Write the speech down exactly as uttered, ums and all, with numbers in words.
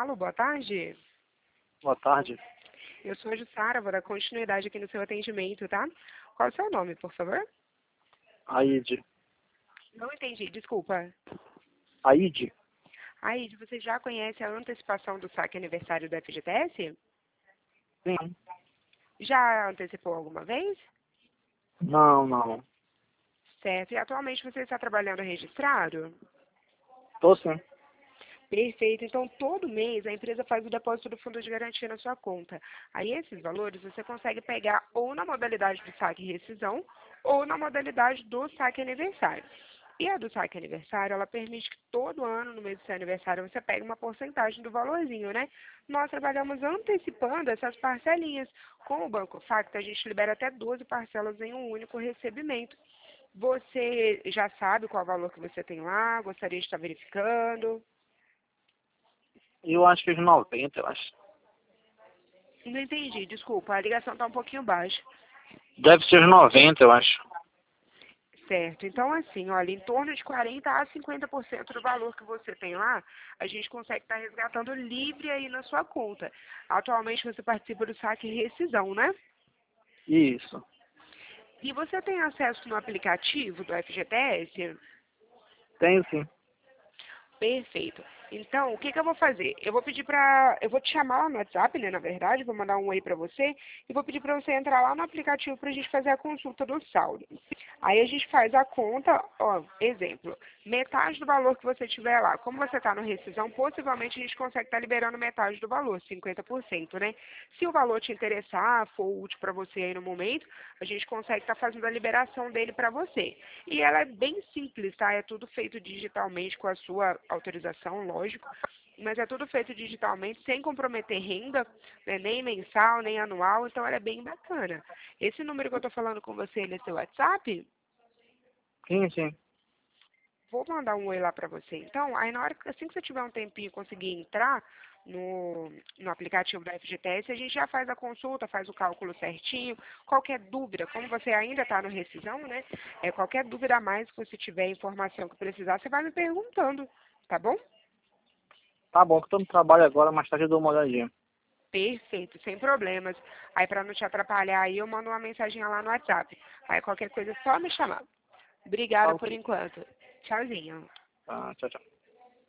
Alô, boa tarde. Boa tarde. Eu sou a Jussara, vou dar continuidade aqui no seu atendimento, tá? Qual é o seu nome, por favor? Aide. Não entendi, desculpa. Aide? Aide, você já conhece a antecipação do saque aniversário do F G T S? Sim. Já antecipou alguma vez? Não, não. Certo. E atualmente você está trabalhando registrado? Tô sim. Perfeito. Então, todo mês a empresa faz o depósito do fundo de garantia na sua conta. Aí, esses valores você consegue pegar ou na modalidade do saque e rescisão ou na modalidade do saque aniversário. E a do saque aniversário, ela permite que todo ano, no mês do seu aniversário, você pegue uma porcentagem do valorzinho, né? Nós trabalhamos antecipando essas parcelinhas. Com o Banco Facta, a gente libera até doze parcelas em um único recebimento. Você já sabe qual é o valor que você tem lá? Gostaria de estar verificando? Eu acho que os noventa, eu acho. Não entendi, desculpa, a ligação está um pouquinho baixa. Deve ser os noventa, eu acho. Certo, então assim, olha, em torno de quarenta a cinquenta por cento do valor que você tem lá, a gente consegue estar resgatando livre aí na sua conta. Atualmente você participa do saque e rescisão, né? Isso. E você tem acesso no aplicativo do F G T S? Tenho sim. Perfeito. Então, o que, que eu vou fazer? Eu vou pedir pra... Eu vou te chamar lá no WhatsApp, né, na verdade, vou mandar um oi pra você, e vou pedir pra você entrar lá no aplicativo pra gente fazer a consulta do saldo. Aí a gente faz a conta, ó, exemplo, metade do valor que você tiver lá. Como você está no rescisão, possivelmente a gente consegue estar liberando metade do valor, cinquenta por cento, né? Se o valor te interessar, for útil para você aí no momento, a gente consegue estar fazendo a liberação dele para você. E ela é bem simples, tá? É tudo feito digitalmente com a sua autorização, lógico. Mas é tudo feito digitalmente, sem comprometer renda, né, nem mensal, nem anual, então ela é bem bacana. Esse número que eu estou falando com você, ele é seu WhatsApp? Sim, sim. Vou mandar um oi lá para você. Então, aí na hora que, assim que você tiver um tempinho e conseguir entrar no, no aplicativo da F G T S, a gente já faz a consulta, faz o cálculo certinho. Qualquer dúvida, como você ainda está no rescisão, né? É, qualquer dúvida a mais que você tiver, informação que precisar, você vai me perguntando, tá bom? Tá bom, que eu tô no trabalho agora, mais tarde eu dou uma olhadinha. Perfeito, sem problemas. Aí, para não te atrapalhar, aí eu mando uma mensagem lá no WhatsApp. Aí, qualquer coisa, é só me chamar. Tá Obrigada por ok. enquanto. Tchauzinho. Tá, tchau, tchau.